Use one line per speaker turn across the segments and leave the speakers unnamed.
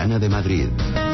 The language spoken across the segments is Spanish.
Mañana de Madrid.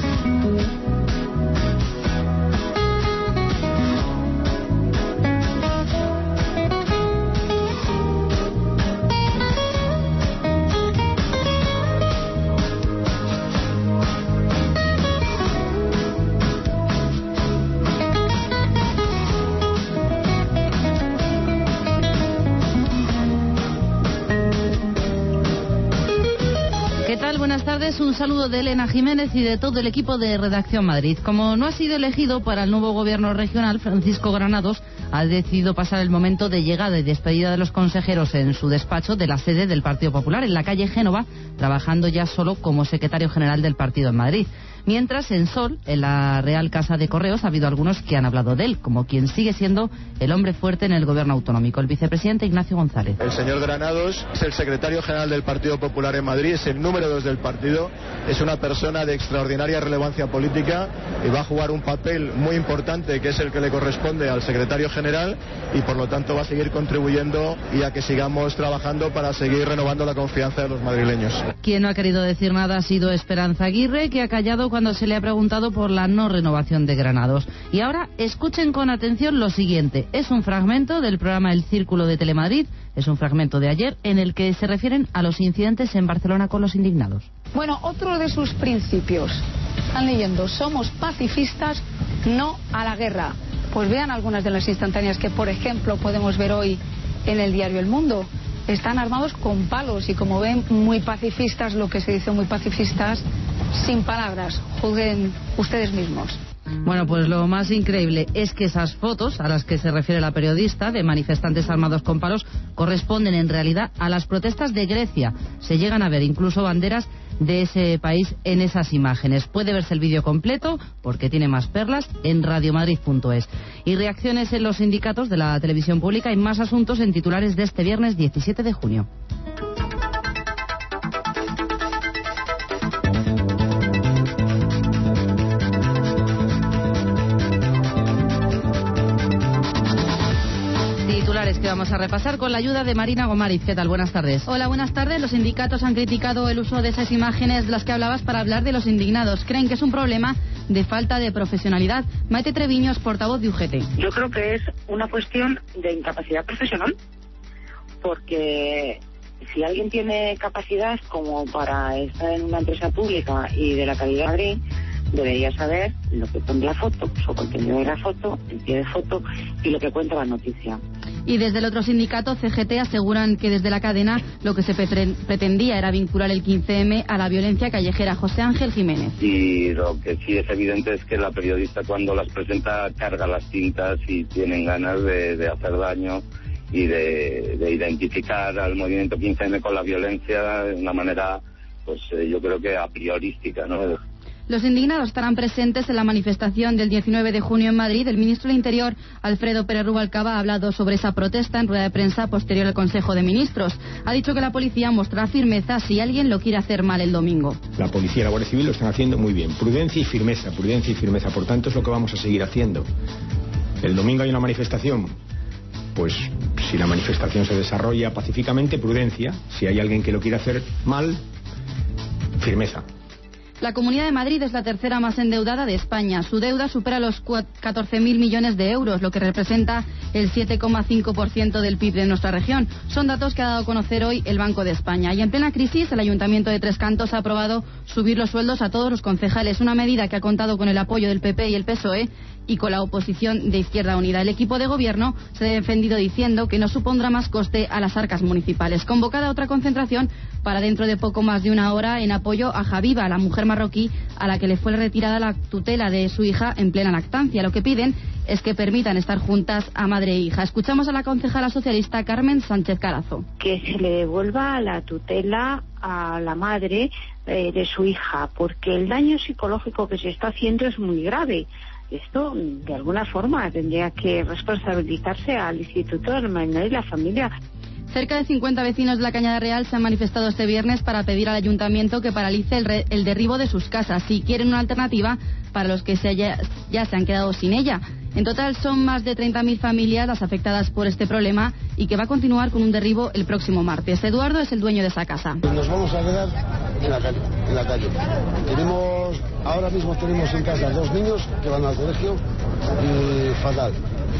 Buenas tardes, un saludo de Elena Jiménez y de todo el equipo de Redacción Madrid. Como no ha sido elegido para el nuevo gobierno regional, Francisco Granados ha decidido pasar el momento de llegada y despedida de los consejeros en su despacho de la sede del Partido Popular, en la calle Génova, trabajando ya solo como secretario general del partido en Madrid. Mientras, en Sol, en la Real Casa de Correos, ha habido algunos que han hablado de él, como quien sigue siendo el hombre fuerte en el gobierno autonómico, el vicepresidente Ignacio González.
El señor Granados es el secretario general del Partido Popular en Madrid, es el número 2 del partido, es una persona de extraordinaria relevancia política y va a jugar un papel muy importante, que es el que le corresponde al secretario general, y por lo tanto va a seguir contribuyendo y a que sigamos trabajando para seguir renovando la confianza de los madrileños.
Quien no ha querido decir nada ha sido Esperanza Aguirre, que ha callado cuando se le ha preguntado por la no renovación de Granados. Y ahora escuchen con atención lo siguiente. Es un fragmento del programa El Círculo de Telemadrid, es un fragmento de ayer en el que se refieren a los incidentes en Barcelona con los indignados.
Bueno, otro de sus principios. Están leyendo, somos pacifistas, no a la guerra. Pues vean algunas de las instantáneas que, por ejemplo, podemos ver hoy en el diario El Mundo. Están armados con palos y, como ven, muy pacifistas, lo que se dice muy pacifistas, sin palabras. Juzguen ustedes mismos.
Bueno, pues lo más increíble es que esas fotos a las que se refiere la periodista de manifestantes armados con palos corresponden en realidad a las protestas de Grecia. Se llegan a ver incluso banderas de ese país en esas imágenes. Puede verse el vídeo completo, porque tiene más perlas, en radiomadrid.es. Y reacciones en los sindicatos de la televisión pública y más asuntos en titulares de este viernes 17 de junio. Que vamos a repasar con la ayuda de Marina Gomariz. ¿Qué tal? Buenas tardes.
Hola, buenas tardes. Los sindicatos han criticado el uso de esas imágenes de las que hablabas para hablar de los indignados. Creen que es un problema de falta de profesionalidad. Maite Treviño es portavoz de UGT.
Yo creo que es una cuestión de incapacidad profesional, porque si alguien tiene capacidad como para estar en una empresa pública y de la calidad de Madrid, debería saber lo que pone la foto, su contenido de la foto, el pie de foto y lo que cuenta la noticia.
Y desde el otro sindicato, CGT, aseguran que desde la cadena lo que se pretendía era vincular el 15M a la violencia callejera. José Ángel Jiménez.
Y lo que sí es evidente es que la periodista, cuando las presenta, carga las tintas y tienen ganas de hacer daño y de identificar al movimiento 15M con la violencia de una manera, pues yo creo que a priorística, ¿no?
Los indignados estarán presentes en la manifestación del 19 de junio en Madrid. El ministro del Interior, Alfredo Pérez Rubalcaba, ha hablado sobre esa protesta en rueda de prensa posterior al Consejo de Ministros. Ha dicho que la policía mostrará firmeza si alguien lo quiere hacer mal el domingo.
La policía y la Guardia Civil lo están haciendo muy bien. Prudencia y firmeza, prudencia y firmeza. Por tanto, es lo que vamos a seguir haciendo. El domingo hay una manifestación. Pues si la manifestación se desarrolla pacíficamente, prudencia. Si hay alguien que lo quiere hacer mal, firmeza.
La Comunidad de Madrid es la tercera más endeudada de España. Su deuda supera los 14.000 millones de euros, lo que representa el 7,5% del PIB de nuestra región. Son datos que ha dado a conocer hoy el Banco de España. Y en plena crisis, el Ayuntamiento de Tres Cantos ha aprobado subir los sueldos a todos los concejales, una medida que ha contado con el apoyo del PP y el PSOE y con la oposición de Izquierda Unida. El equipo de gobierno se ha defendido diciendo que no supondrá más coste a las arcas municipales. Convocada otra concentración para dentro de poco más de una hora en apoyo a Javiva, la mujer marroquí a la que le fue retirada la tutela de su hija en plena lactancia. Lo que piden es que permitan estar juntas a madre e hija. Escuchamos a la concejala socialista Carmen Sánchez Carazo.
Que se le devuelva la tutela a la madre de su hija, porque el daño psicológico que se está haciendo es muy grave. Esto, de alguna forma, tendría que responsabilizarse al Instituto de la Menor y la Familia.
Cerca de 50 vecinos de la Cañada Real se han manifestado este viernes para pedir al ayuntamiento que paralice el derribo de sus casas si quieren una alternativa para los que ya se han quedado sin ella. En total son más de 30.000 familias las afectadas por este problema y que va a continuar con un derribo el próximo martes. Eduardo es el dueño de esa casa.
Nos vamos a quedar
en la calle. Ahora mismo tenemos en casa 2 niños que van al colegio y fatal.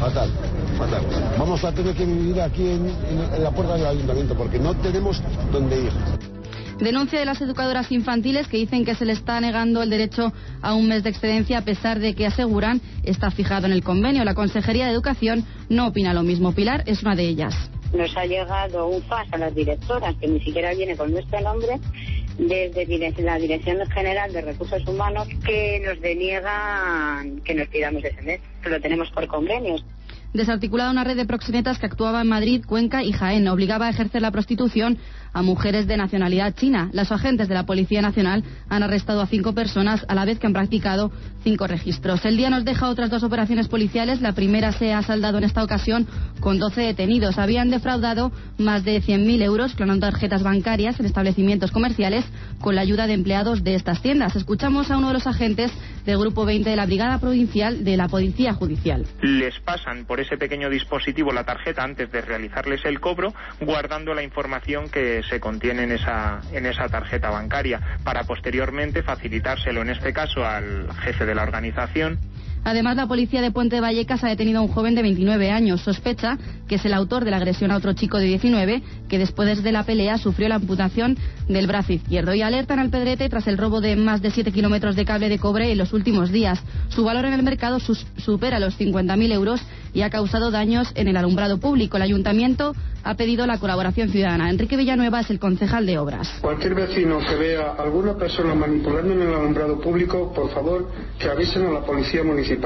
Vamos a tener que vivir aquí en la puerta del ayuntamiento porque no tenemos dónde ir.
Denuncia de las educadoras infantiles que dicen que se le está negando el derecho a un mes de excedencia a pesar de que aseguran está fijado en el convenio. La Consejería de Educación no opina lo mismo. Pilar es una de ellas.
Nos ha llegado un fax a las directoras que ni siquiera viene con nuestro nombre desde la Dirección General de Recursos Humanos que nos deniegan que nos pidamos ese mes, que lo tenemos por convenios.
Desarticulada una red de proxenetas que actuaba en Madrid, Cuenca y Jaén. Obligaba a ejercer la prostitución a mujeres de nacionalidad china. Los agentes de la Policía Nacional han arrestado a 5 personas a la vez que han practicado 5 registros. El día nos deja otras 2 operaciones policiales. La primera se ha saldado en esta ocasión con 12 detenidos. Habían defraudado más de 100.000 euros clonando tarjetas bancarias en establecimientos comerciales con la ayuda de empleados de estas tiendas. Escuchamos a uno de los agentes del Grupo 20 de la Brigada Provincial de la Policía Judicial.
Les pasan por ese pequeño dispositivo la tarjeta antes de realizarles el cobro, guardando la información que se contiene en esa tarjeta bancaria, para posteriormente facilitárselo, en este caso, al jefe de la organización.
Además, la policía de Puente de Vallecas ha detenido a un joven de 29 años. Sospecha que es el autor de la agresión a otro chico de 19, que después de la pelea sufrió la amputación del brazo izquierdo. Y alertan al Pedrete tras el robo de más de 7 kilómetros de cable de cobre en los últimos días. Su valor en el mercado supera los 50.000 euros y ha causado daños en el alumbrado público. El ayuntamiento ha pedido la colaboración ciudadana. Enrique Villanueva es el concejal de Obras.
Cualquier vecino que vea a alguna persona manipulando en el alumbrado público, por favor, que avisen a la policía municipal.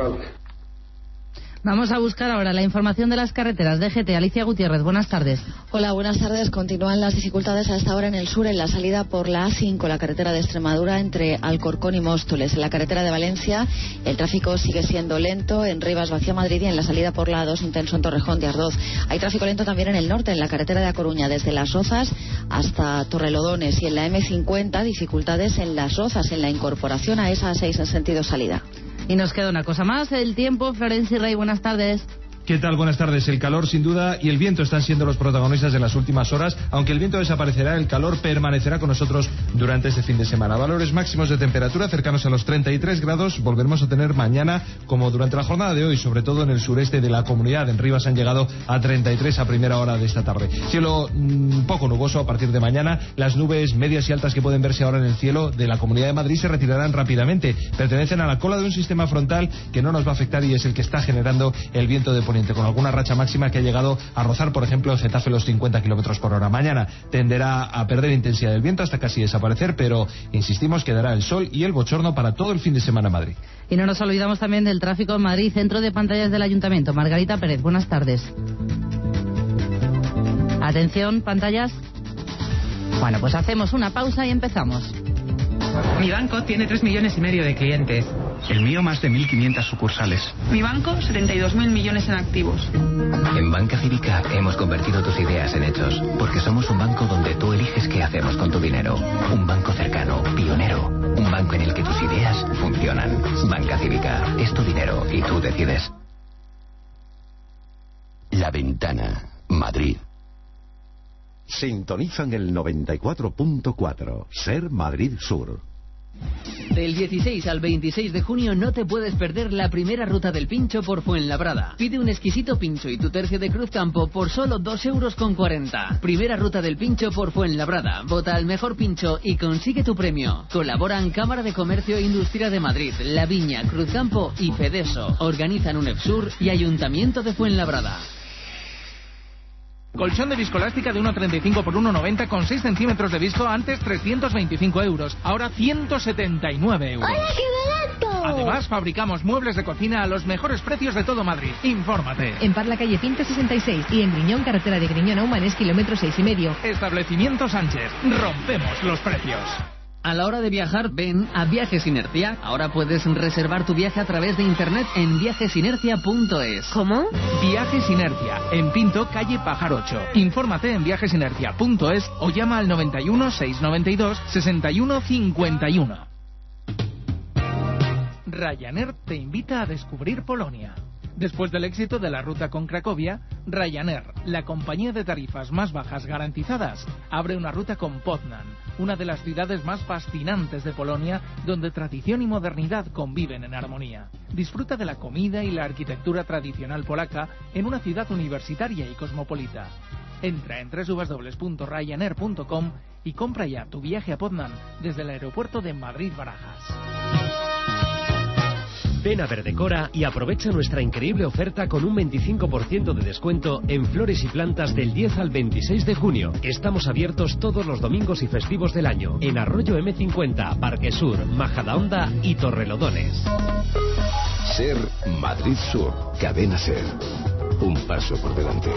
Vamos a buscar ahora la información de las carreteras. DGT, Alicia Gutiérrez, buenas tardes.
Hola, buenas tardes. Continúan las dificultades a esta hora en el sur, en la salida por la A5, la carretera de Extremadura, entre Alcorcón y Móstoles. En la carretera de Valencia, el tráfico sigue siendo lento en Rivas hacia Madrid y en la salida por la A2, intenso en Torrejón de Ardoz. Hay tráfico lento también en el norte, en la carretera de A Coruña, desde Las Rozas hasta Torrelodones. Y en la M50, dificultades en Las Rozas, en la incorporación a esa A6 en sentido salida.
Y nos queda una cosa más, el tiempo. Florencia Rey, buenas tardes.
¿Qué tal? Buenas tardes. El calor, sin duda, y el viento están siendo los protagonistas de las últimas horas. Aunque el viento desaparecerá, el calor permanecerá con nosotros durante este fin de semana. Valores máximos de temperatura cercanos a los 33 grados volveremos a tener mañana, como durante la jornada de hoy, sobre todo en el sureste de la comunidad. En Rivas han llegado a 33 a primera hora de esta tarde. Cielo poco nuboso a partir de mañana. Las nubes medias y altas que pueden verse ahora en el cielo de la Comunidad de Madrid se retirarán rápidamente. Pertenecen a la cola de un sistema frontal que no nos va a afectar y es el que está generando el viento de poniente, con alguna racha máxima que ha llegado a rozar, por ejemplo, en Getafe los 50 kilómetros por hora. Mañana tenderá a perder intensidad del viento hasta casi desaparecer, pero insistimos, quedará el sol y el bochorno para todo el fin de semana en Madrid.
Y no nos olvidamos también del tráfico en Madrid, centro de pantallas del Ayuntamiento. Margarita Pérez, buenas tardes. Atención, pantallas. Bueno, pues hacemos una pausa y empezamos.
Mi banco tiene 3,5 millones de clientes.
El mío más de 1.500 sucursales.
Mi banco, 72.000 millones en activos.
En Banca Cívica hemos convertido tus ideas en hechos, porque somos un banco donde tú eliges qué hacemos con tu dinero. Un banco cercano, pionero. Un banco en el que tus ideas funcionan. Banca Cívica, es tu dinero y tú decides.
La Ventana, Madrid. Sintonizan el 94.4, Ser Madrid Sur.
Del 16 al 26 de junio no te puedes perder la primera ruta del pincho por Fuenlabrada. Pide un exquisito pincho y tu tercio de Cruzcampo por solo 2,40 €. Primera ruta del pincho por Fuenlabrada. Vota al mejor pincho y consigue tu premio. Colaboran Cámara de Comercio e Industria de Madrid, La Viña, Cruzcampo y Fedeso. Organizan UNEPSUR y Ayuntamiento de Fuenlabrada.
Colchón de viscoelástica de 1,35 por 1,90 con 6 centímetros de visco, antes 325 €, ahora 179 €.
¡Hola, qué barato!
Además, fabricamos muebles de cocina a los mejores precios de todo Madrid. Infórmate.
En Parla, calle Pinto 66 y en Griñón, carretera de Griñón a Humanes, kilómetro 6,5.
Establecimiento Sánchez. Rompemos los precios.
A la hora de viajar, ven a Viajes Inercia. Ahora puedes reservar tu viaje a través de internet en viajesinercia.es.
¿Cómo?
Viajes Inercia, en Pinto, calle Pajar 8. Infórmate en viajesinercia.es o llama al 91 692 61 51. Ryanair te invita a descubrir Polonia. Después del éxito de la ruta con Cracovia, Ryanair, la compañía de tarifas más bajas garantizadas, abre una ruta con Poznań, una de las ciudades más fascinantes de Polonia, donde tradición y modernidad conviven en armonía. Disfruta de la comida y la arquitectura tradicional polaca en una ciudad universitaria y cosmopolita. Entra en www.ryanair.com y compra ya tu viaje a Poznań desde el aeropuerto de Madrid-Barajas.
Ven a Verdecora y aprovecha nuestra increíble oferta con un 25% de descuento en flores y plantas del 10 al 26 de junio. Estamos abiertos todos los domingos y festivos del año en Arroyo M50, Parque Sur, Majadahonda y Torrelodones.
Ser Madrid Sur, Cadena Ser. Un paso por delante.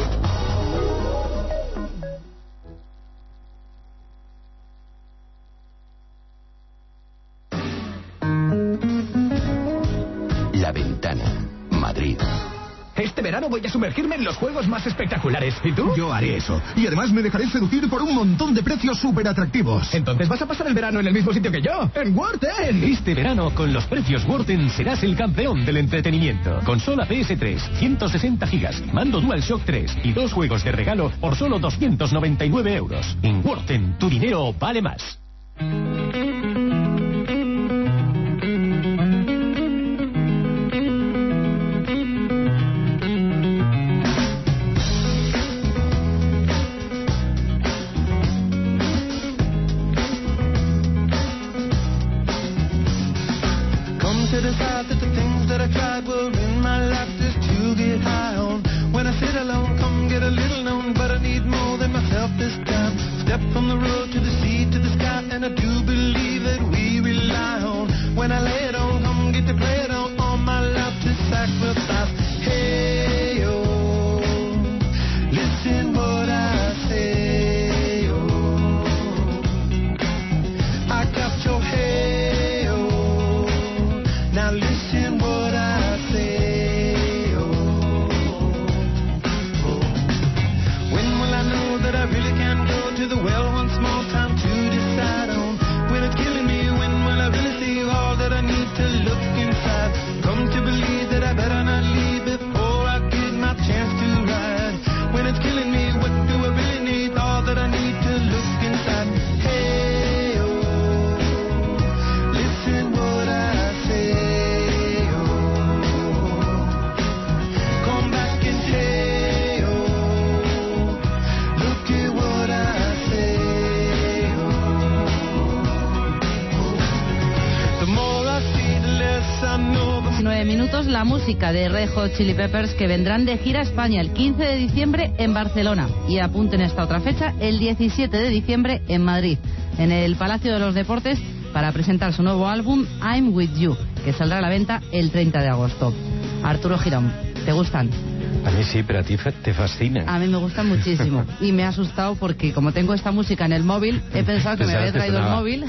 La Ventana, Madrid.
Este verano voy a sumergirme en los juegos más espectaculares. ¿Y tú?
Yo haré eso. Y además me dejaré seducir por un montón de precios súper atractivos.
Entonces vas a pasar el verano en el mismo sitio que yo, en Worten.
Este verano, con los precios Worten, serás el campeón del entretenimiento. Consola PS3, 160 gigas, mando DualShock 3 y 2 juegos de regalo por solo 299 euros. En Worten, tu dinero vale más.
La música de Red Hot Chili Peppers, que vendrán de gira a España el 15 de diciembre en Barcelona, y apunten esta otra fecha, el 17 de diciembre en Madrid, en el Palacio de los Deportes, para presentar su nuevo álbum I'm With You, que saldrá a la venta el 30 de agosto. Arturo Girón, ¿te gustan?
A mí sí, pero a ti te fascina.
A mí me gustan muchísimo. Y me ha asustado porque como tengo esta música en el móvil, he pensado que me había traído el móvil.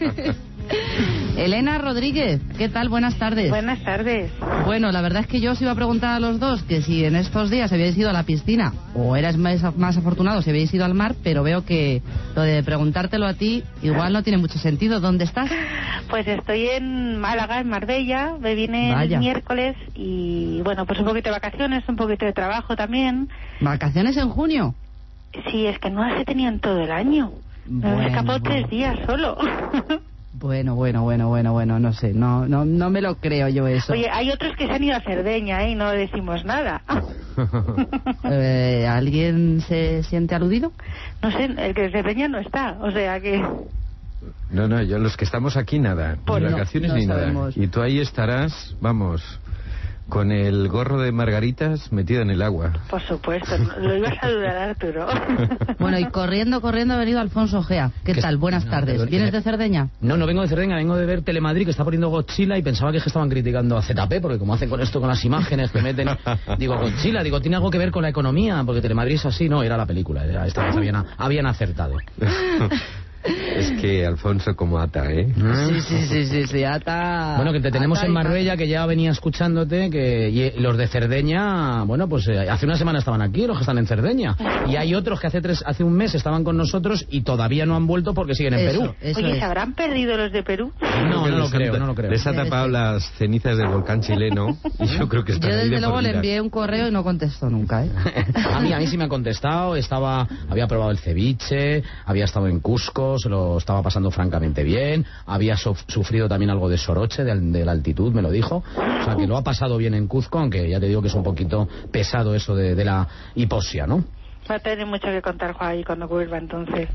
Elena Rodríguez, ¿qué tal? Buenas tardes.
Buenas tardes.
Bueno, la verdad es que yo os iba a preguntar a los dos que si en estos días habíais ido a la piscina o erais más afortunados si habéis ido al mar, pero veo que lo de preguntártelo a ti igual no tiene mucho sentido. ¿Dónde estás?
Pues estoy en Málaga, en Marbella. Me vine el miércoles y bueno, pues un poquito de vacaciones, un poquito de trabajo también.
¿Vacaciones en junio?
Sí, es que no las he tenido en todo el año. Me escapó 3 días solo.
Bueno, no sé, no me lo creo yo eso.
Oye, hay otros que se han ido a Cerdeña, y no decimos nada.
¿Alguien se siente aludido?
No sé, el que de Cerdeña no está, o sea que...
No, yo los que estamos aquí nada, ni vacaciones ni sabemos. Nada. Y tú ahí estarás, vamos, con el gorro de margaritas metido en el agua.
Por supuesto, lo iba a saludar Arturo.
Bueno, y corriendo ha venido Alfonso Gea. ¿Qué tal? Buenas tardes. ¿Vienes de Cerdeña?
No vengo de Cerdeña, vengo de ver Telemadrid, que está poniendo Godzilla, y pensaba que estaban criticando a ZP, porque como hacen con esto, con las imágenes que meten, digo, Godzilla, tiene algo que ver con la economía, porque Telemadrid es así, no, era la película, esta vez habían acertado.
Es que Alfonso como Ata, ¿eh?
Sí, Ata.
Bueno, que te tenemos en Marbella, que ya venía escuchándote, y los de Cerdeña, bueno, pues hace una semana estaban aquí, los que están en Cerdeña. Y hay otros que hace un mes estaban con nosotros y todavía no han vuelto porque siguen en Perú.
Oye, ¿se habrán perdido los de Perú?
No lo creo.
Les ha tapado las cenizas del volcán chileno y yo creo que están ahí de por vida.
Yo desde luego le envié un correo y no contestó nunca, ¿eh?
A mí sí me han contestado, había probado el ceviche, había estado en Cusco, se lo estaba pasando francamente bien, había sufrido también algo de soroche, de la altitud, me lo dijo. O sea, que lo ha pasado bien en Cuzco, aunque ya te digo que es un poquito pesado eso de la hipoxia, ¿no?
Va a tener mucho que contar Juan ahí cuando vuelva, entonces.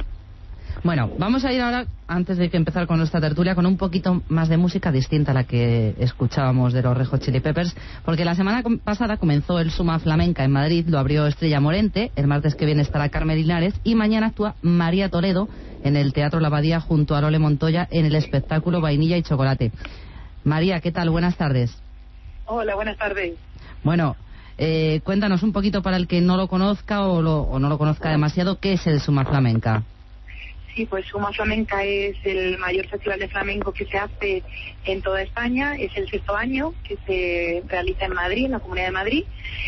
Bueno, vamos a ir ahora, antes de que empezar con nuestra tertulia, con un poquito más de música distinta a la que escuchábamos de los Red Hot Chili Peppers, porque la semana pasada comenzó el Suma Flamenca en Madrid, lo abrió Estrella Morente, el martes que viene estará Carmen Linares y mañana actúa María Toledo en el Teatro La Abadía junto a Lole Montoya en el espectáculo Vainilla y Chocolate. María, ¿qué tal? Buenas tardes.
Hola, buenas tardes.
Bueno, cuéntanos un poquito para el que no lo conozca o no lo conozca demasiado, ¿qué es el Suma Flamenca?
Sí, pues Suma Flamenca es el mayor festival de flamenco que se hace en toda España. Es el 6º año que se realiza en Madrid, en la Comunidad de Madrid.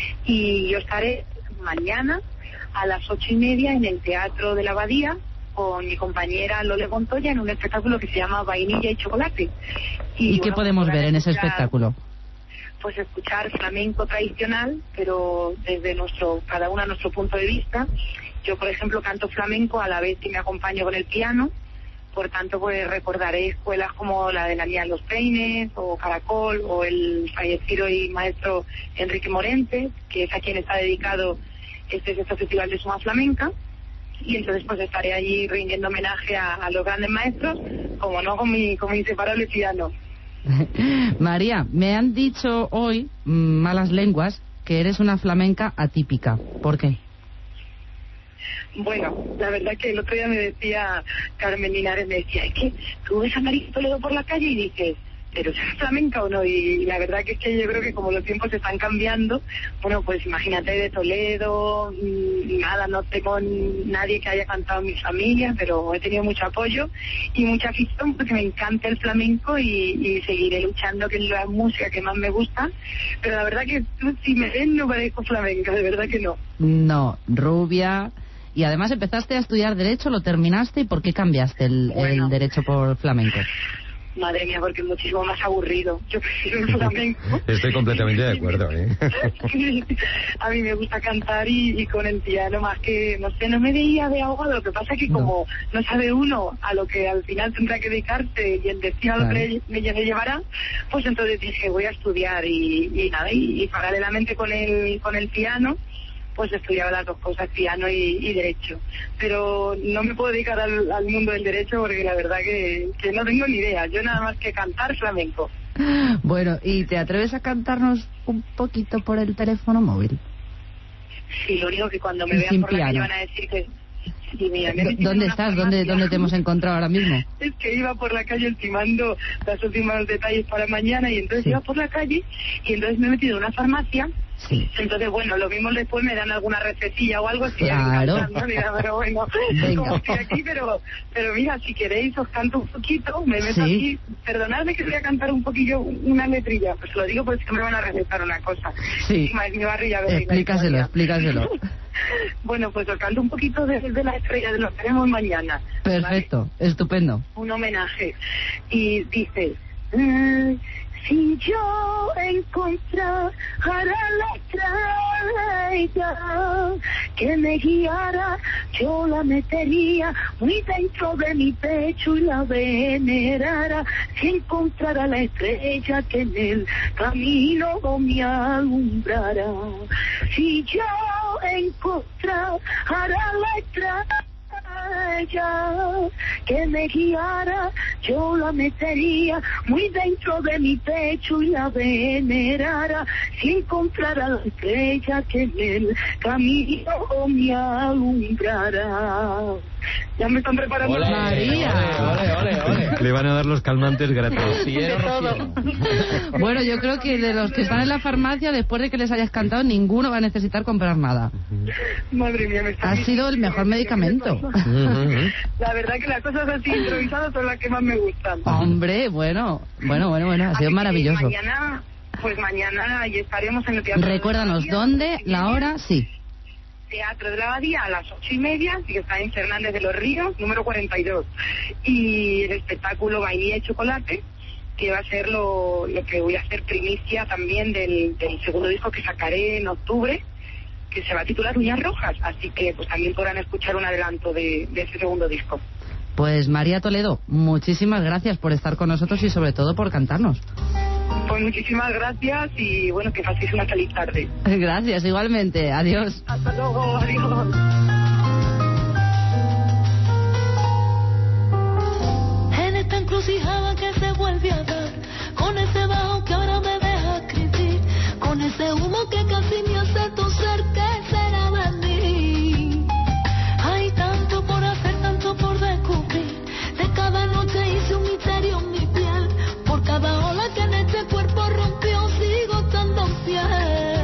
Y yo estaré mañana a las 8:30 en el Teatro de la Abadía con mi compañera Lole Montoya en un espectáculo que se llama Vainilla y Chocolate.
¿Y qué podemos ver en ese espectáculo?
Pues escuchar flamenco tradicional, pero desde cada uno a nuestro punto de vista. Yo, por ejemplo, canto flamenco a la vez que me acompaño con el piano, por tanto, pues recordaré escuelas como la de la Niña de los Peines, o Caracol, o el fallecido y maestro Enrique Morente, que es a quien está dedicado este festival de Suma Flamenca, y entonces pues estaré allí rindiendo homenaje a los grandes maestros, como no con mi inseparable piano.
María, me han dicho hoy, malas lenguas, que eres una flamenca atípica. ¿Por qué?
Bueno, la verdad que el otro día me decía Carmen Linares, me decía, es que tú ves a María Toledo por la calle y dices, ¿pero es flamenca o no? Y la verdad que es que yo creo que como los tiempos se están cambiando, bueno, pues imagínate de Toledo, nada, no tengo nadie que haya cantado en mi familia, pero he tenido mucho apoyo y mucha afición porque me encanta el flamenco y seguiré luchando, que es la música que más me gusta, pero la verdad que si me ven no parezco flamenca, de verdad que no.
No, rubia. Y además empezaste a estudiar Derecho, lo terminaste, ¿y por qué cambiaste el Derecho por flamenco?
Madre mía, porque es muchísimo más aburrido. Yo prefiero el flamenco.
Estoy completamente de acuerdo, ¿eh?
A mí me gusta cantar y con el piano más que, no sé, no me veía de ahogado. Lo que pasa es que como no sabe uno a lo que al final tendrá que dedicarse y el destino claro. me llevará, pues entonces dije, voy a estudiar y nada, y paralelamente con el piano, pues estudiaba las dos cosas, piano y derecho. Pero no me puedo dedicar al mundo del derecho porque la verdad que no tengo ni idea. Yo nada más que cantar flamenco.
Bueno, ¿y te atreves a cantarnos un poquito por el teléfono móvil?
Sí, lo único que cuando me vean por la calle van a decir que... Sí, mira,
¿Dónde estás? ¿Dónde te hemos encontrado ahora mismo?
Es que iba por la calle ultimando los últimos detalles para mañana y entonces iba por la calle y entonces me he metido en una farmacia. Sí. Entonces, bueno, lo mismo después me dan alguna recetilla o algo así.
Claro.
Mira, pero bueno, como estoy aquí, pero mira, si queréis os canto un poquito, me meto aquí. Perdonadme que voy a cantar un poquillo, una letrilla. Pues lo digo porque me van a recetar una cosa.
Sí.
Mi barriga,
explícaselo.
Bueno, pues os canto un poquito de la estrella de lo que haremos mañana.
Perfecto, ¿vale? Estupendo.
Un homenaje. Y dice... Si yo encontrara la estrella que me guiara, yo la metería muy dentro de mi pecho y la venerara. Si encontrara la estrella que en el camino me alumbrara. Si yo encontrara la estrella que me guiara, yo la metería muy dentro de mi pecho y la venerara. Si encontrara la estrella que en el camino me alumbrara. Ya me están preparando.
¡Ole,
María!
Le van a dar los calmantes gratis.
De todo.
Bueno, yo creo que de los que están en la farmacia, después de que les hayas cantado, ninguno va a necesitar comprar nada.
Madre mía, me está...
Ha sido el mejor medicamento.
La verdad que las cosas así improvisadas son las que más me gustan.
Hombre, bueno, ha sido maravilloso.
Mañana ahí estaremos en el Teatro.
Recuérdanos dónde, la hora, sí.
Teatro de la Abadía a las 8:30, que está en Fernández de los Ríos, número 42. Y el espectáculo Vainilla y Chocolate, que va a ser lo que voy a hacer primicia también del segundo disco que sacaré en octubre, que se va a titular Uñas Rojas. Así que pues también podrán escuchar un adelanto de ese segundo disco.
Pues María Toledo, muchísimas gracias por estar con nosotros y sobre todo por cantarnos.
Pues muchísimas gracias y bueno, que paséis una feliz tarde.
Gracias, igualmente. Adiós.
Hasta luego, adiós.
En esta encrucijada que se vuelve a dar, con ese bajo que ahora me deja escribir, con ese humo que casi me hace toser, ¿qué será de mí? Hay tanto por hacer, tanto por descubrir, de cada noche hice un misterio en mi piel, por cada ola que en este cuerpo rompió sigo estando fiel,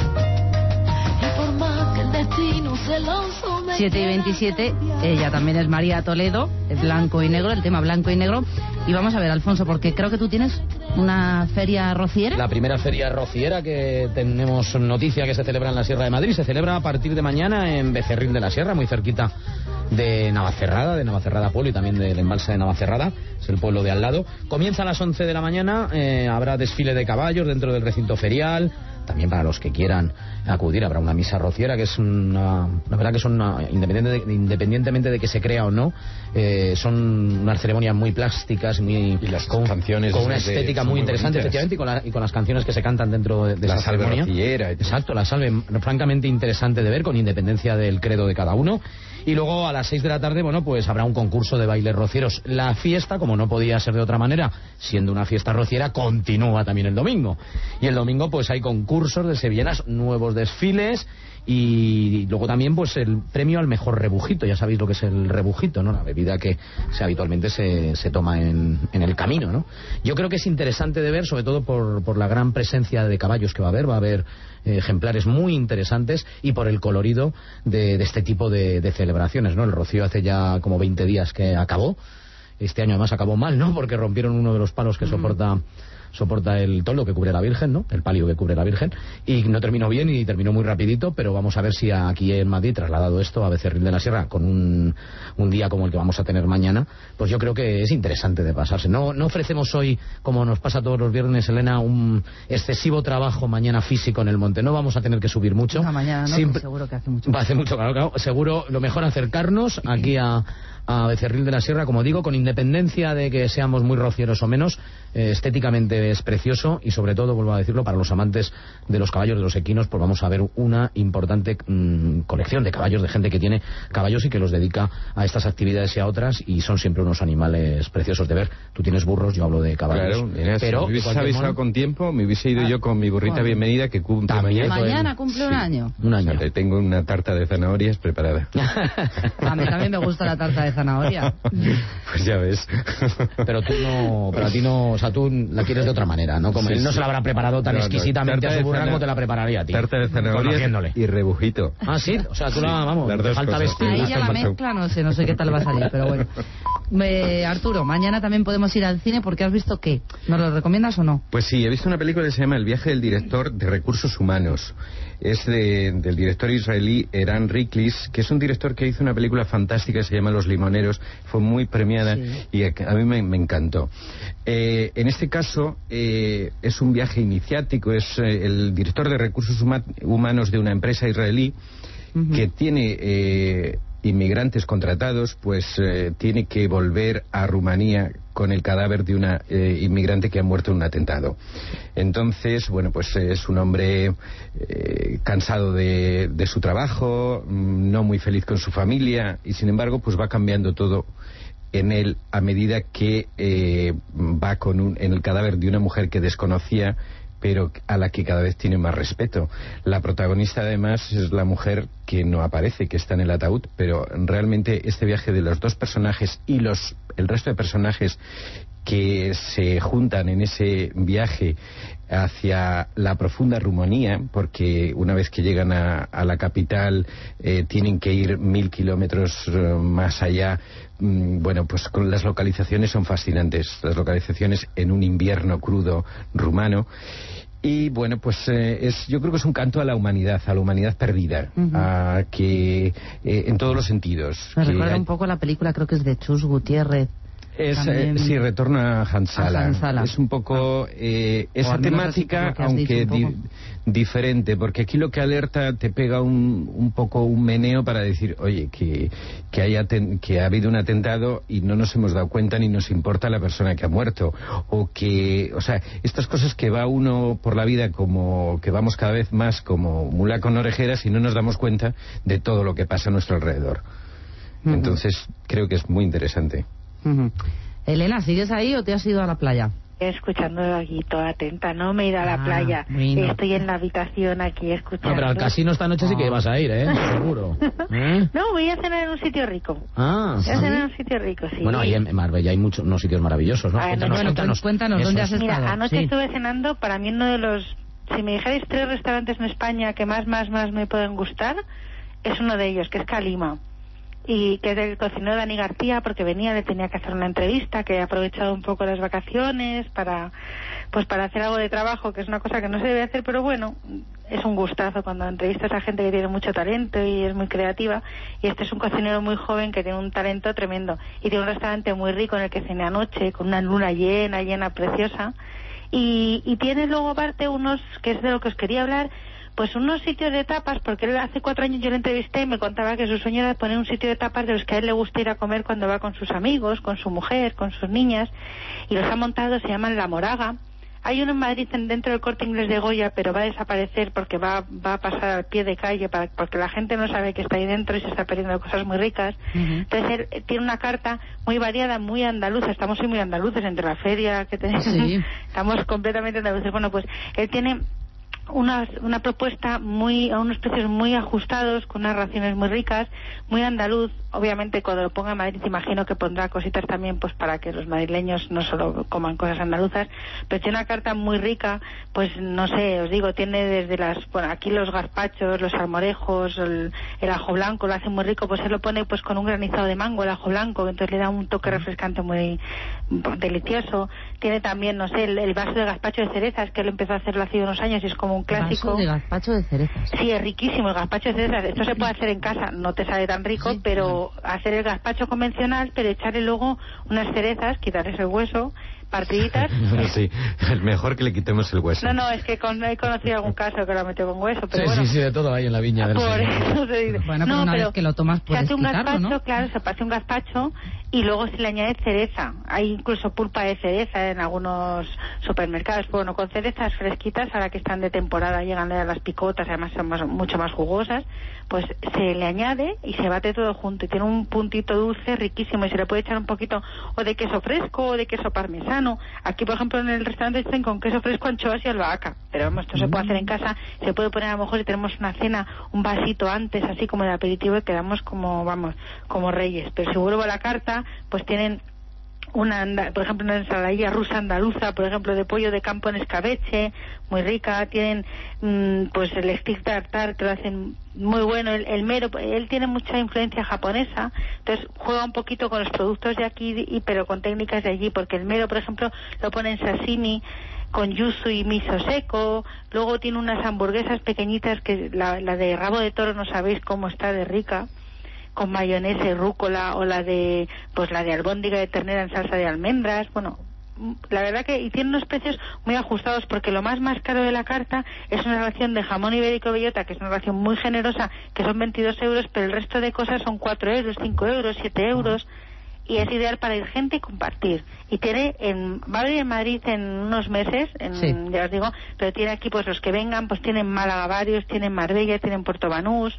y por más que el destino se lanzó
7:27, ella también es María Toledo, Blanco y Negro, el tema Blanco y Negro. Y vamos a ver, Alfonso, porque creo que tú tienes una feria rociera.
La primera feria rociera que tenemos noticia que se celebra en la Sierra de Madrid. Se celebra a partir de mañana en Becerril de la Sierra, muy cerquita de Navacerrada Pueblo y también del embalse de Navacerrada, es el pueblo de al lado. Comienza a las 11 de la mañana, habrá desfile de caballos dentro del recinto ferial. También para los que quieran acudir habrá una misa rociera, que es la verdad que son independientemente de que se crea o no, son unas ceremonias muy plásticas, y las canciones con una estética muy interesante, efectivamente, y con las canciones que se cantan dentro de esa ceremonia. Exacto, la salve francamente interesante de ver, con independencia del credo de cada uno. Y luego a las 6 de la tarde, bueno, pues habrá un concurso de bailes rocieros. La fiesta, como no podía ser de otra manera, siendo una fiesta rociera, continúa también el domingo. Y el domingo pues hay concursos de sevillanas, nuevos desfiles y luego también pues el premio al mejor rebujito. Ya sabéis lo que es el rebujito, ¿no? La bebida que habitualmente se toma en el camino, ¿no? Yo creo que es interesante de ver, sobre todo por la gran presencia de caballos que va a haber ejemplares muy interesantes y por el colorido de este tipo de celebraciones, ¿no? El rocío hace ya como 20 días que acabó. Este año además acabó mal, ¿no? Porque rompieron uno de los palos que soporta el toldo que cubre la Virgen, ¿no? El palio que cubre la Virgen, y no terminó bien y terminó muy rapidito, pero vamos a ver si aquí en Madrid, trasladado esto a Becerril de la Sierra, con un día como el que vamos a tener mañana, pues yo creo que es interesante de pasarse. No ofrecemos hoy, como nos pasa todos los viernes, Elena, un excesivo trabajo mañana físico en el monte. No vamos a tener que subir mucho.
No, mañana no, seguro que hace mucho.
Hace mucho, claro. Seguro, lo mejor acercarnos aquí a Becerril de la Sierra, como digo, con independencia de que seamos muy rocieros o menos, estéticamente es precioso y sobre todo, vuelvo a decirlo, para los amantes de los caballos, de los equinos, pues vamos a ver una importante colección de caballos, de gente que tiene caballos y que los dedica a estas actividades y a otras, y son siempre unos animales preciosos de ver. Tú tienes burros, yo hablo de caballos.
Claro, mira, pero si me hubiese avisado con tiempo, me hubiese ido yo con mi burrita bienvenida, que cumple
mañana cumple un año.
Un año. O sea, tengo una tarta de zanahorias preparada.
A mí también me gusta la tarta de zanahoria.
Pues ya ves.
Pero a ti no, o sea, tú la quieres de otra manera, ¿no? Como él no se la habrá preparado tan exquisitamente a su burra como te la prepararía a ti.
Tarta de zanahorias y rebujito.
Ah, sí, o sea, tú te falta vestir.
Ahí ya la mezcla, no sé qué tal va a salir, pero bueno. Arturo, mañana también podemos ir al cine porque has visto ¿qué? ¿Nos lo recomiendas o no?
Pues sí, he visto una película que se llama El viaje del director de recursos humanos. Es del director israelí Eran Riklis, que es un director que hizo una película fantástica que se llama Los Limoneros. Fue muy premiada y a mí me encantó. En este caso es un viaje iniciático, es el director de recursos humanos de una empresa israelí que tiene inmigrantes contratados, pues tiene que volver a Rumanía con el cadáver de una inmigrante que ha muerto en un atentado. Entonces, bueno, pues es un hombre cansado de su trabajo, no muy feliz con su familia, y sin embargo, pues va cambiando todo en él a medida que va en el cadáver de una mujer que desconocía pero a la que cada vez tiene más respeto. La protagonista además es la mujer que no aparece, que está en el ataúd, pero realmente este viaje de los dos personajes y el resto de personajes que se juntan en ese viaje hacia la profunda Rumanía, porque una vez que llegan a la capital tienen que ir 1000 kilómetros más allá. Bueno, pues con las localizaciones son fascinantes, las localizaciones en un invierno crudo rumano. Y bueno, pues yo creo que es un canto a la humanidad perdida, a que en todos los sentidos.
Me recuerda un poco la película, creo que es de Chus Gutiérrez.
Sí, Retorno a Hansala. Es un poco esa temática, aunque diferente, porque aquí lo que alerta te pega un poco un meneo para decir, oye, que ha habido un atentado y no nos hemos dado cuenta ni nos importa la persona que ha muerto, o sea, estas cosas que va uno por la vida como que vamos cada vez más como mula con orejeras y no nos damos cuenta de todo lo que pasa a nuestro alrededor. Entonces creo que es muy interesante.
Elena, ¿sigues ahí o te has ido a la playa?
Escuchando aquí toda atenta, no me he ido a la playa,
bueno.
Estoy en la habitación aquí escuchando.
No, pero al casino esta noche sí que vas a ir, seguro.
No, voy a cenar en un sitio rico. Voy a cenar en un sitio rico, sí.
Bueno, ahí en Marbella hay unos sitios maravillosos, ¿no?
Cuéntanos ¿dónde has estado?
Mira, anoche estuve cenando, para mí uno de los... Si me dijerais 3 restaurantes en España que más me pueden gustar, es uno de ellos, que es Calima. Y que es del cocinero Dani García, porque le tenía que hacer una entrevista, que he aprovechado un poco las vacaciones para hacer algo de trabajo, que es una cosa que no se debe hacer, pero bueno, es un gustazo cuando entrevistas a gente que tiene mucho talento y es muy creativa, y este es un cocinero muy joven que tiene un talento tremendo, y tiene un restaurante muy rico en el que cené anoche, con una luna llena, preciosa, y tiene luego aparte unos, que es de lo que os quería hablar, pues unos sitios de tapas, porque él hace 4 años yo lo entrevisté y me contaba que su sueño era poner un sitio de tapas de los que a él le gusta ir a comer cuando va con sus amigos, con su mujer, con sus niñas, y los ha montado, se llaman La Moraga. Hay uno en Madrid dentro del Corte Inglés de Goya, pero va a desaparecer porque va a pasar al pie de calle, porque la gente no sabe que está ahí dentro y se está perdiendo cosas muy ricas. Entonces él tiene una carta muy variada, muy andaluza. Estamos hoy muy andaluces entre la feria que tenemos. Sí. Estamos completamente andaluces. Bueno, pues él tiene una propuesta a unos precios muy ajustados, con unas raciones muy ricas, muy andaluz. Obviamente cuando lo ponga en Madrid imagino que pondrá cositas también pues para que los madrileños no solo coman cosas andaluzas, pero tiene una carta muy rica, pues no sé, os digo, tiene desde aquí los gazpachos, los salmorejos, el ajo blanco, lo hace muy rico, pues él lo pone pues con un granizado de mango, el ajo blanco, entonces le da un toque refrescante muy delicioso. Tiene también, no sé, el vaso de gazpacho de cerezas, que él empezó a hacerlo hace unos años y es como un clásico.
Vaso de gazpacho de cerezas.
Sí, es riquísimo el gazpacho de cerezas. Esto se puede hacer en casa, no te sale tan rico, pero hacer el gazpacho convencional, pero echarle luego unas cerezas, quitarles el hueso, partiditas.
Sí, es mejor que le quitemos el hueso.
No, es que he conocido algún caso que lo metió con hueso, pero
sí, de todo hay en la viña del
Por eso se dice.
Bueno, pero una vez que lo tomas puedes
quitarlo, ¿no? Se hace un gazpacho, claro, se hace un gazpacho y luego se le añade cereza. Hay incluso pulpa de cereza en algunos supermercados. Bueno, con cerezas fresquitas, ahora que están de temporada, llegan a las picotas, además son mucho más jugosas, pues se le añade y se bate todo junto y tiene un puntito dulce riquísimo, y se le puede echar un poquito o de queso fresco o de queso parmesano. Aquí, por ejemplo, en el restaurante dicen con queso fresco, anchoas y albahaca, pero vamos, esto se puede hacer en casa, se puede poner a lo mejor si tenemos una cena, un vasito antes, así como de aperitivo, y quedamos como reyes. Pero si vuelvo a la carta, pues tienen por ejemplo, una ensaladilla rusa andaluza, por ejemplo, de pollo de campo en escabeche, muy rica. Tienen pues el stick tartar, que lo hacen muy bueno. El mero, él tiene mucha influencia japonesa, entonces juega un poquito con los productos de aquí, pero con técnicas de allí, porque el mero, por ejemplo, lo pone en sashimi con yuzu y miso seco. Luego tiene unas hamburguesas pequeñitas, que la de rabo de toro no sabéis cómo está de rica, con mayonesa y rúcula, o la de albóndiga de ternera en salsa de almendras. Bueno, la verdad que, y tiene unos precios muy ajustados, porque lo más caro de la carta es una ración de jamón ibérico bellota, que es una ración muy generosa, que son 22 euros, pero el resto de cosas son 4 euros, 5 euros, 7 euros, y es ideal para ir gente y compartir. Y va a abrir en Madrid en unos meses, ya os digo, pero tiene aquí pues los que vengan, pues tienen Málaga varios, tienen Marbella, tienen Puerto Banús.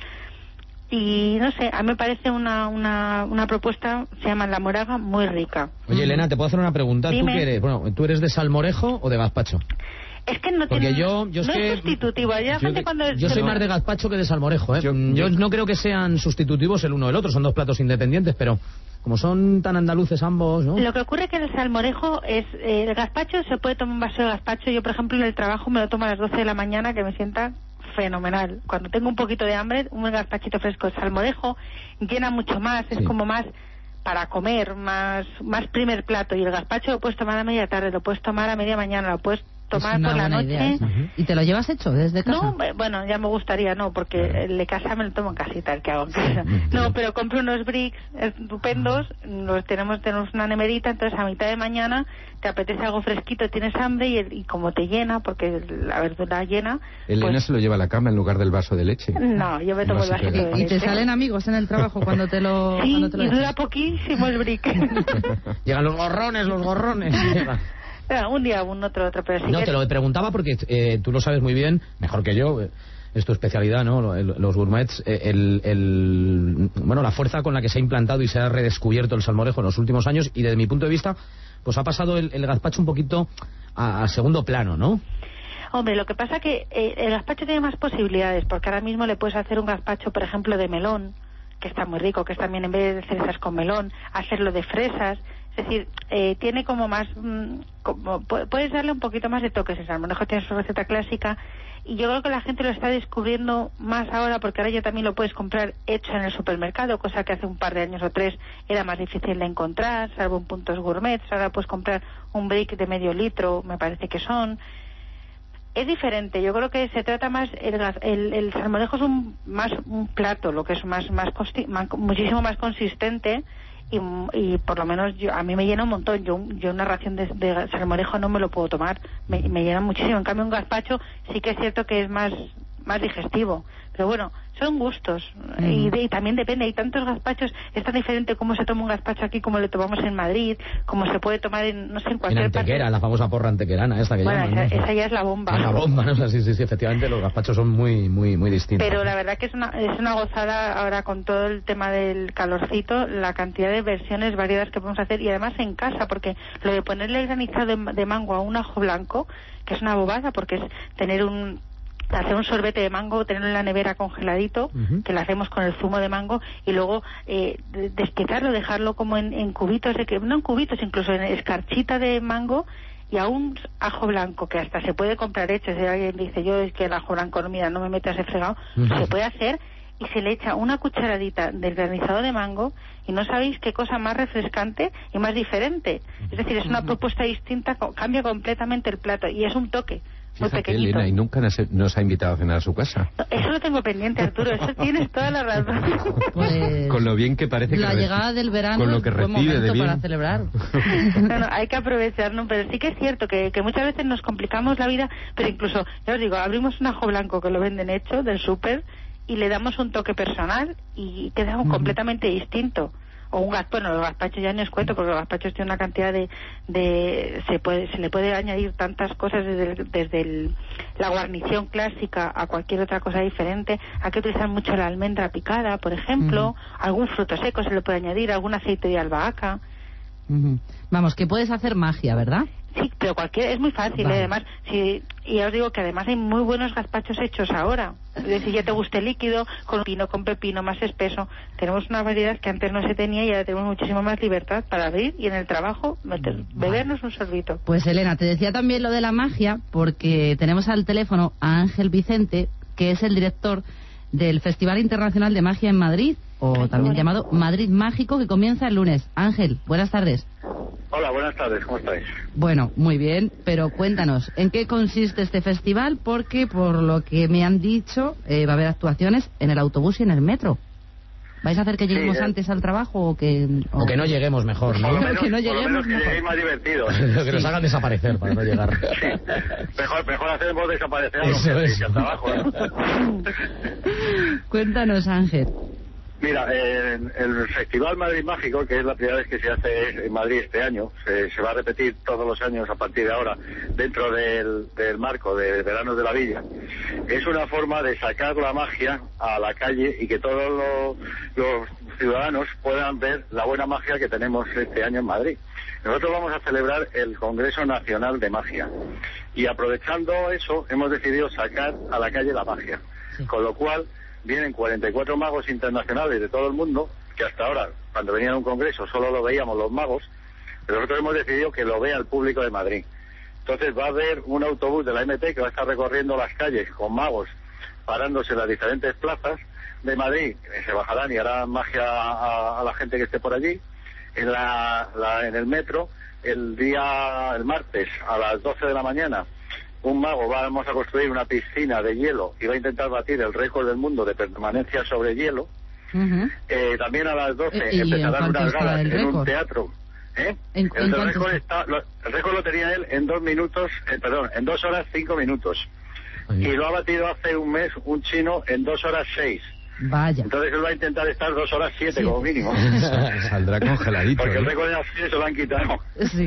Y no sé, a mí me parece una propuesta, se llama La Moraga, muy rica.
Oye, Elena, ¿te puedo hacer una pregunta?
Dime.
¿Tú qué eres? Bueno, ¿tú eres de salmorejo o de gazpacho?
Es que no
Porque
tiene,
yo
es
que,
sustitutivo.
Yo soy más de gazpacho que de salmorejo, ¿eh? Yo no creo que sean sustitutivos el uno del otro, son dos platos independientes, pero como son tan andaluces ambos, ¿no?
Lo que ocurre que el salmorejo es... el gazpacho, se puede tomar un vaso de gazpacho. Yo, por ejemplo, en el trabajo me lo tomo a las 12 de la mañana, que me sienta fenomenal. Cuando tengo un poquito de hambre, un gazpachito fresco. El salmorejo llena mucho más, es como más para comer, más primer plato. Y el gazpacho lo puedes tomar a media tarde, lo puedes tomar a media mañana, lo puedes tomar por la noche.
¿Y te lo llevas hecho desde casa?
No, bueno, ya me gustaría, no, porque el de casa me lo tomo en casita, el que hago en casa. No, pero compro unos bricks estupendos, tenemos una neverita, entonces a mitad de mañana te apetece algo fresquito, tienes hambre y como te llena, porque la verdura llena...
Elena
pues,
se lo lleva a la cama en lugar del vaso de leche.
No, yo me tomo el vasito de leche.
¿Y te salen amigos en el trabajo cuando te lo
Sí,
cuando te lo
y
echas?
dura poquísimo el brick.
Llegan los gorrones.
Un día un otro, pero sí.
No, te lo preguntaba porque tú lo sabes muy bien, mejor que yo, es tu especialidad, ¿no? Los gourmets, bueno, la fuerza con la que se ha implantado y se ha redescubierto el salmorejo en los últimos años, y desde mi punto de vista, pues ha pasado el gazpacho un poquito a segundo plano, ¿no?
Hombre, lo que pasa que el gazpacho tiene más posibilidades, porque ahora mismo le puedes hacer un gazpacho, por ejemplo, de melón, que está muy rico, que es también, en vez de cerezas con melón, hacerlo de fresas. Es decir, tiene como más... puedes darle un poquito más de toques. El salmorejo tiene su receta clásica, y yo creo que la gente lo está descubriendo más ahora, porque ahora ya también lo puedes comprar hecho en el supermercado, cosa que hace un par de años o 3 era más difícil de encontrar, salvo en puntos gourmets. Ahora puedes comprar un brick de medio litro, me parece que son... Es diferente, yo creo que se trata más, el salmorejo es un plato, lo que es muchísimo más consistente, y por lo menos a mí me llena un montón. Yo una ración de salmorejo no me lo puedo tomar, me llena muchísimo. En cambio un gazpacho sí que es cierto que es más digestivo, pero bueno, son gustos. Y también depende, hay tantos gazpachos, es tan diferente cómo se toma un gazpacho aquí como lo tomamos en Madrid, como se puede tomar en cualquier
Antequera,
parte.
la famosa porra antequerana esta que llaman, ¿no? Esa
ya es la bomba.
La bomba, ¿no? Sí, efectivamente, los gazpachos son muy distintos.
Pero la verdad que es una gozada ahora con todo el tema del calorcito, la cantidad de versiones variadas que podemos hacer, y además en casa, porque lo de ponerle el granizado de mango a un ajo blanco, que es una bobada, porque es hacer un sorbete de mango, tenerlo en la nevera congeladito, que lo hacemos con el zumo de mango, y luego despiezarlo, dejarlo como en cubitos, no en cubitos, incluso en escarchita de mango, y a un ajo blanco, que hasta se puede comprar hecho. Si alguien dice, yo es que el ajo blanco, mira, no me meto ese fregado, se puede hacer, y se le echa una cucharadita del granizado de mango, y no sabéis qué cosa más refrescante y más diferente. Es decir, es una propuesta distinta, cambia completamente el plato, y es un toque muy pequeñito.
Elena, y nunca nos ha invitado a cenar a su casa.
Eso lo tengo pendiente, Arturo, eso tienes toda la razón.
Pues, con lo bien que parece
la
que
llegada del verano,
con lo que
es un buen
recibe
momento
de bien
para celebrar.
No, hay que aprovecharlo, pero sí que es cierto que muchas veces nos complicamos la vida, pero incluso, ya os digo, abrimos un ajo blanco que lo venden hecho del súper y le damos un toque personal y queda completamente distinto. O un bueno, los gazpachos ya no os cuento, porque los gazpachos tienen una cantidad se le puede añadir tantas cosas, desde la guarnición clásica a cualquier otra cosa diferente. Hay que utilizar mucho la almendra picada, por ejemplo, algún fruto seco se le puede añadir, algún aceite de albahaca.
Vamos, que puedes hacer magia, ¿verdad?
Sí, pero es muy fácil, vale. Además, y ya os digo que además hay muy buenos gazpachos hechos ahora. Es decir, ya te guste líquido, con pepino más espeso. Tenemos una variedad que antes no se tenía, y ahora tenemos muchísima más libertad para abrir y en el trabajo bebernos un sorbito.
Pues Elena, te decía también lo de la magia, porque tenemos al teléfono a Ángel Vicente, que es el director del Festival Internacional de Magia en Madrid, o también llamado Madrid Mágico, que comienza el lunes. Ángel, buenas tardes.
Hola, buenas tardes, ¿cómo estáis?
Bueno, muy bien, pero cuéntanos, ¿en qué consiste este festival? Porque, por lo que me han dicho, va a haber actuaciones en el autobús y en el metro. ¿Vais a hacer que lleguemos antes al trabajo o que
no lleguemos mejor, ¿no?
Que no lleguemos mejor. Que lleguéis más divertido.
Que nos hagan desaparecer para no llegar.
Sí. Mejor hacemos desaparecer a los que al trabajo, ¿no?
Cuéntanos, Ángel.
Mira, el Festival Madrid Mágico, que es la primera vez que se hace en Madrid este año, se va a repetir todos los años a partir de ahora, dentro del marco de Veranos de la Villa. Es una forma de sacar la magia a la calle y que todos los ciudadanos puedan ver la buena magia que tenemos este año en Madrid. Nosotros vamos a celebrar el Congreso Nacional de Magia. Y aprovechando eso, hemos decidido sacar a la calle la magia. Con lo cual, vienen 44 magos internacionales de todo el mundo, que hasta ahora, cuando venían a un congreso, solo lo veíamos los magos, pero nosotros hemos decidido que lo vea el público de Madrid. Entonces va a haber un autobús de la MT que va a estar recorriendo las calles con magos, parándose en las diferentes plazas de Madrid, se bajarán y harán magia a la gente que esté por allí. En el metro, el martes a las 12 de la mañana, un mago vamos a construir una piscina de hielo y va a intentar batir el récord del mundo de permanencia sobre hielo. También a las 12 empezarán unas galas en un teatro. El récord lo tenía él en 2 horas 5 minutos. Y lo ha batido hace un mes un chino en 2 horas 6.
Vaya.
Entonces él va a intentar estar 2 horas 7 como mínimo.
Saldrá congeladito.
Porque el récord era 6, se lo han quitado.
Sí.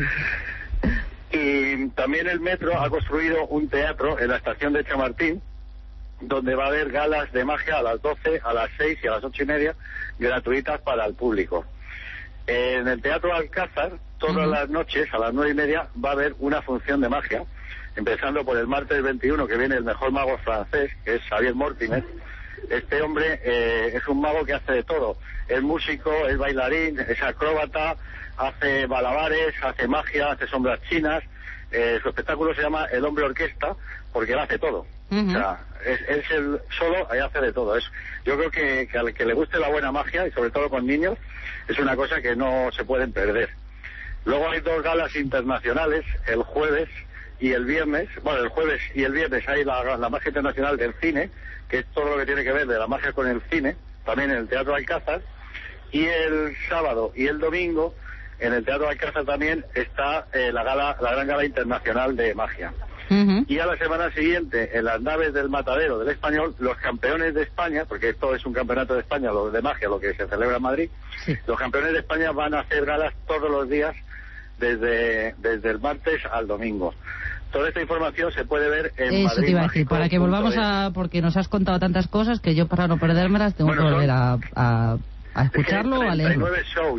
Y también el metro ha construido un teatro en la estación de Chamartín, donde va a haber galas de magia a las 12, a las 6 y a las 8:30, gratuitas para el público. En el Teatro Alcázar, todas las noches, a las 9:30, va a haber una función de magia, empezando por el martes 21, que viene el mejor mago francés, que es Xavier Mortimer. Este hombre es un mago que hace de todo. Es músico, es bailarín, es acróbata, hace malabares, hace magia, hace sombras chinas. Su espectáculo se llama El Hombre Orquesta, porque él hace todo. O sea, es el solo, ahí hace de todo. Yo creo que al que le guste la buena magia, y sobre todo con niños, es una cosa que no se pueden perder. Luego hay 2 galas internacionales, el jueves y el viernes. Bueno, el jueves y el viernes hay la magia internacional del cine, que es todo lo que tiene que ver de la magia con el cine, también en el Teatro Alcázar. Y el sábado y el domingo, en el Teatro Alcázar también está la gran gala internacional de magia. Y a la semana siguiente, en las naves del Matadero del Español, los campeones de España, porque esto es un campeonato de España, lo de magia, lo que se celebra en Madrid, los campeones de España van a hacer galas todos los días, desde el martes al domingo. Toda esta información se puede ver en
Eso te iba a decir, para que volvamos porque nos has contado tantas cosas que yo, para no perdérmelas, tengo que volver a escucharlo o a leerlo.
39 shows.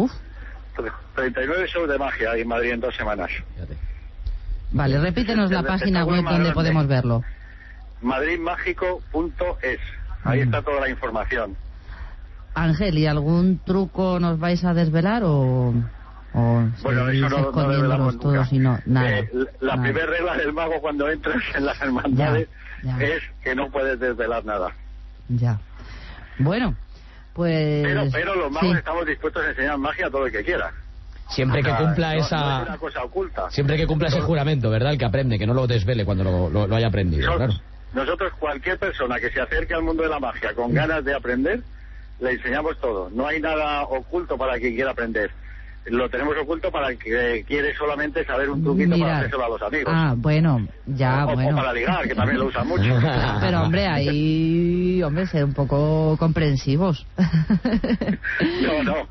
39 shows de magia ahí en Madrid en 2 semanas.
Vale, repítenos la página web donde podemos verlo.
madridmágico.es. Ahí está toda la información.
Ángel, ¿y algún truco nos vais a desvelar o
bueno, eso no desvelamos
todos y no, nada?
La primera regla del mago cuando entras en las hermandades es que no puedes desvelar nada.
Ya. Bueno, pues...
Pero los magos estamos dispuestos a enseñar magia a todo el que quiera.
Siempre que cumpla
no es una cosa oculta.
Siempre que cumpla ese juramento, ¿verdad? El que aprende, que no lo desvele cuando lo haya aprendido, claro.
Nosotros, cualquier persona que se acerque al mundo de la magia con ganas de aprender, le enseñamos todo. No hay nada oculto para quien quiera aprender. Lo tenemos oculto para el que quiere solamente saber un truquito para hacérselo a los amigos.
Ah, bueno, ya,
o para ligar, que también lo usan mucho.
Pero, hombre, ahí, ser un poco comprensivos.
No.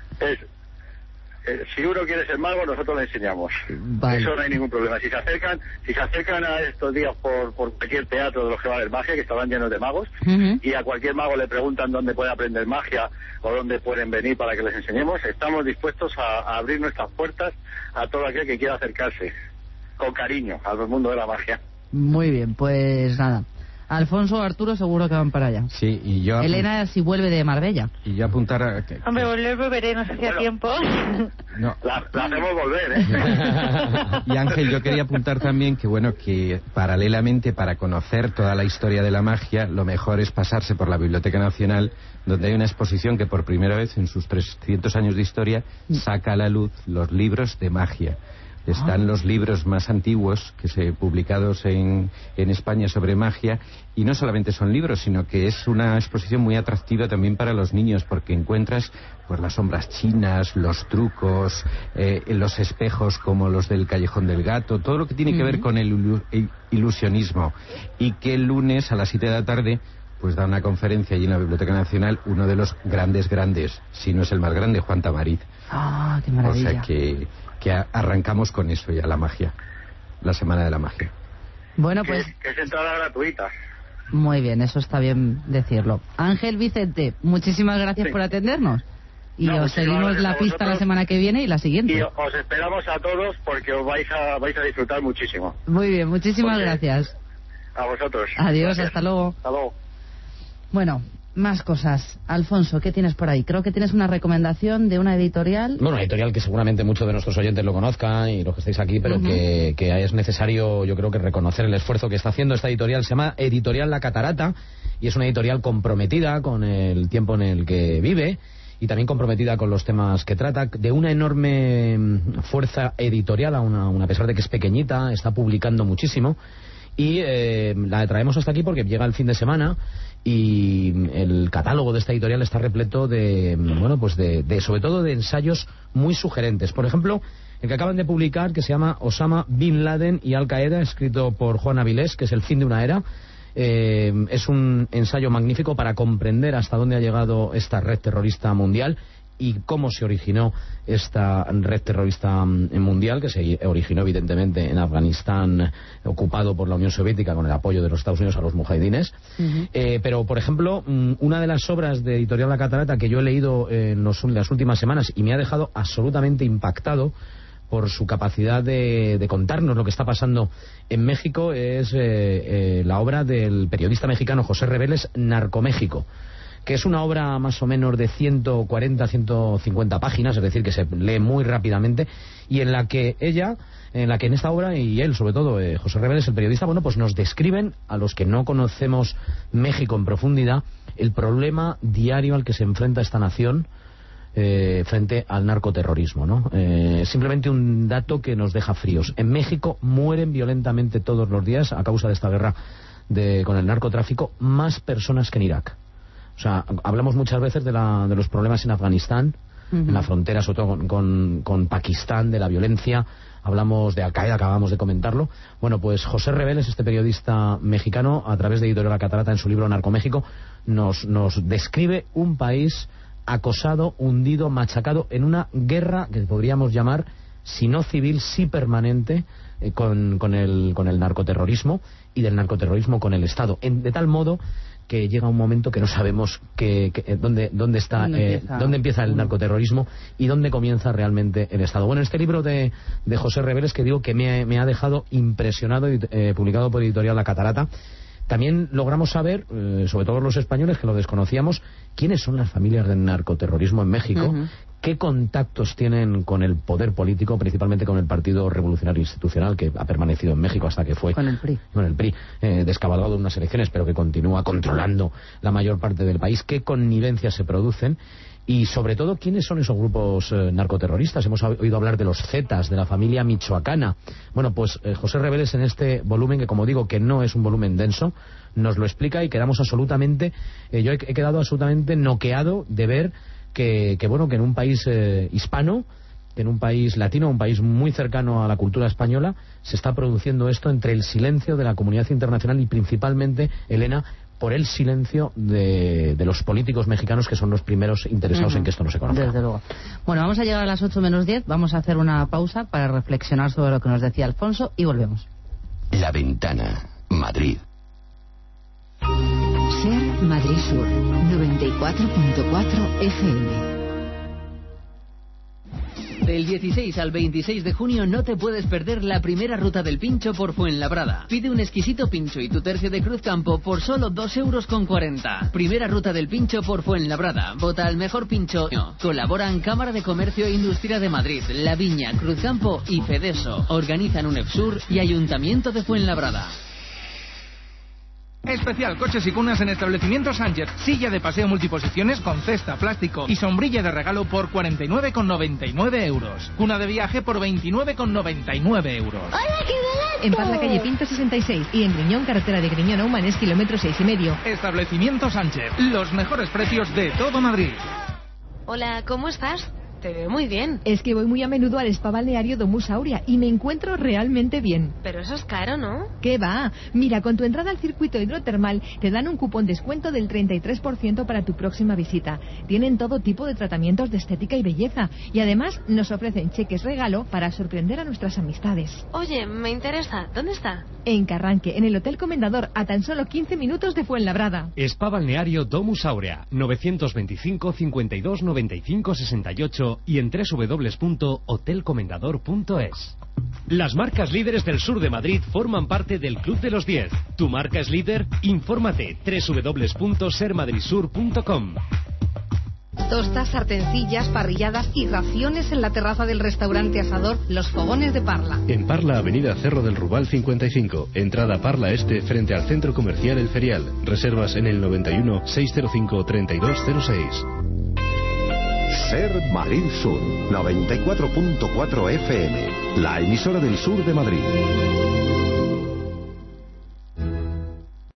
Si uno quiere ser mago, nosotros le enseñamos.
Vale.
Eso no hay ningún problema. Si se acercan a estos días por cualquier teatro de los que va a haber magia, que estarán llenos de magos, y a cualquier mago le preguntan dónde puede aprender magia o dónde pueden venir para que les enseñemos, estamos dispuestos a abrir nuestras puertas a todo aquel que quiera acercarse con cariño al mundo de la magia.
Muy bien, pues nada. Alfonso, Arturo, seguro que van para allá.
Sí, y yo...
Elena, si vuelve de Marbella.
Y yo apuntar a...
Hombre, volveré, no sé si a tiempo.
No.
La hacemos volver,
Y Ángel, yo quería apuntar también que paralelamente, para conocer toda la historia de la magia, lo mejor es pasarse por la Biblioteca Nacional, donde hay una exposición que por primera vez en sus 300 años de historia saca a la luz los libros de magia. Están los libros más antiguos publicados en España sobre magia, y no solamente son libros, sino que es una exposición muy atractiva también para los niños, porque encuentras pues las sombras chinas, los trucos, los espejos como los del Callejón del Gato, todo lo que tiene que ver con el ilusionismo. Y que el lunes a las 7 de la tarde pues da una conferencia allí en la Biblioteca Nacional uno de los grandes, si no es el más grande, Juan Tamariz.
¡Ah, qué maravilla!
O sea que arrancamos con eso ya, la magia, la Semana de la Magia.
Bueno, pues...
Que es entrada gratuita.
Muy bien, eso está bien decirlo. Ángel Vicente, muchísimas gracias por atendernos. Y os seguimos la pista la semana que viene y la siguiente.
Y os esperamos a todos porque os vais a disfrutar muchísimo.
Muy bien, muchísimas gracias.
A vosotros.
Adiós,
gracias.
hasta luego.
Hasta luego.
Bueno, más cosas. Alfonso, ¿qué tienes por ahí? Creo que tienes una recomendación de una editorial.
Bueno, una editorial que seguramente muchos de nuestros oyentes lo conozcan y los que estáis aquí, pero que es necesario, yo creo que reconocer el esfuerzo que está haciendo esta editorial. Se llama Editorial La Catarata y es una editorial comprometida con el tiempo en el que vive y también comprometida con los temas que trata, de una enorme fuerza editorial, a pesar de que es pequeñita, está publicando muchísimo. Y la traemos hasta aquí porque llega el fin de semana y el catálogo de esta editorial está repleto de, bueno, pues de sobre todo de ensayos muy sugerentes. Por ejemplo, el que acaban de publicar, que se llama Osama Bin Laden y Al Qaeda, escrito por Juan Avilés, que es El fin de una era. Es un ensayo magnífico para comprender hasta dónde ha llegado esta red terrorista mundial y cómo se originó esta red terrorista mundial, que se originó evidentemente en Afganistán, ocupado por la Unión Soviética con el apoyo de los Estados Unidos a los mujahidines. Pero, por ejemplo, una de las obras de Editorial La Catarata que yo he leído en las últimas semanas y me ha dejado absolutamente impactado por su capacidad de contarnos lo que está pasando en México es la obra del periodista mexicano José Reveles, Narcoméxico, que es una obra más o menos de 140, 150 páginas, es decir, que se lee muy rápidamente, y en la que en esta obra, y él sobre todo, José Reveles, el periodista, bueno, pues nos describen, a los que no conocemos México en profundidad, el problema diario al que se enfrenta esta nación frente al narcoterrorismo, ¿no? Simplemente un dato que nos deja fríos. En México mueren violentamente todos los días, a causa de esta guerra con el narcotráfico, más personas que en Irak. O sea, hablamos muchas veces de los problemas en Afganistán, en la frontera, sobre todo con Pakistán, de la violencia. Hablamos de Al Qaeda, acabamos de comentarlo. Bueno, pues José Reveles, este periodista mexicano, a través de Editorial La Catarata, en su libro Narcoméxico, nos describe un país acosado, hundido, machacado en una guerra que podríamos llamar, si no civil, sí permanente, con el narcoterrorismo, y del narcoterrorismo con el Estado. De tal modo que llega un momento que no sabemos dónde empieza el narcoterrorismo y dónde comienza realmente el Estado. Bueno, este libro de José Reveles, que digo que me ha dejado impresionado, publicado por Editorial La Catarata, también logramos saber, sobre todo los españoles que lo desconocíamos, quiénes son las familias del narcoterrorismo en México, qué contactos tienen con el poder político, principalmente con el Partido Revolucionario Institucional, que ha permanecido en México hasta que fue
con el PRI,
descabalgado en unas elecciones, pero que continúa controlando la mayor parte del país, qué connivencias se producen. Y sobre todo, ¿quiénes son esos grupos narcoterroristas? Hemos oído hablar de los Zetas, de la familia michoacana. Bueno, pues José Reveles, en este volumen, que como digo que no es un volumen denso, nos lo explica y quedamos absolutamente... yo he quedado absolutamente noqueado de ver que en un país hispano, en un país latino, un país muy cercano a la cultura española, se está produciendo esto entre el silencio de la comunidad internacional y principalmente, Elena, por el silencio de los políticos mexicanos, que son los primeros interesados en que esto no se conozca.
Desde luego. Bueno, vamos a llegar a las 8 menos 10, vamos a hacer una pausa para reflexionar sobre lo que nos decía Alfonso y volvemos.
La Ventana, Madrid.
Ser Madrid Sur, 94.4 FM.
Del 16 al 26 de junio no te puedes perder la primera ruta del pincho por Fuenlabrada. Pide un exquisito pincho y tu tercio de Cruzcampo por solo 2,40 €. Primera ruta del pincho por Fuenlabrada. Vota al mejor pincho. Colaboran Cámara de Comercio e Industria de Madrid, La Viña, Cruzcampo y Fedeso. Organizan UNEPSUR y Ayuntamiento de Fuenlabrada.
Especial coches y cunas en Establecimiento Sánchez. Silla de paseo multiposiciones con cesta, plástico y sombrilla de regalo por 49,99 €. Cuna de viaje por 29,99 €.
¡Hola, qué barato! En Paz, la calle Pinto 66 y en Griñón, carretera de Griñón a Humanes, kilómetro 6,5.
Establecimiento Sánchez. Los mejores precios de todo Madrid.
Hola, ¿cómo estás? te veo muy bien.
Es que voy muy a menudo al spa balneario Domus Aurea y me encuentro realmente bien.
Pero eso es caro, ¿no?
¿Qué va? Mira, con tu entrada al circuito hidrotermal te dan un cupón descuento del 33% para tu próxima visita. Tienen todo tipo de tratamientos de estética y belleza y además nos ofrecen cheques regalo para sorprender a nuestras amistades.
Oye, me interesa. ¿Dónde está?
En Carranque, en el Hotel Comendador, a tan solo 15 minutos de Fuenlabrada.
Spa balneario Domus Aurea, 925 52 95 68 y en www.hotelcomendador.es. Las marcas líderes del sur de Madrid forman parte del Club de los 10. ¿Tu marca es líder? Infórmate www.sermadridsur.com.
Tostas, sartencillas, parrilladas y raciones en la terraza del restaurante Asador Los Fogones de Parla.
En Parla, avenida Cerro del Rubal 55. Entrada Parla Este frente al centro comercial El Ferial. Reservas en el 91 605 3206.
Ser Madrid Sur, 94.4 FM, la emisora del sur de Madrid.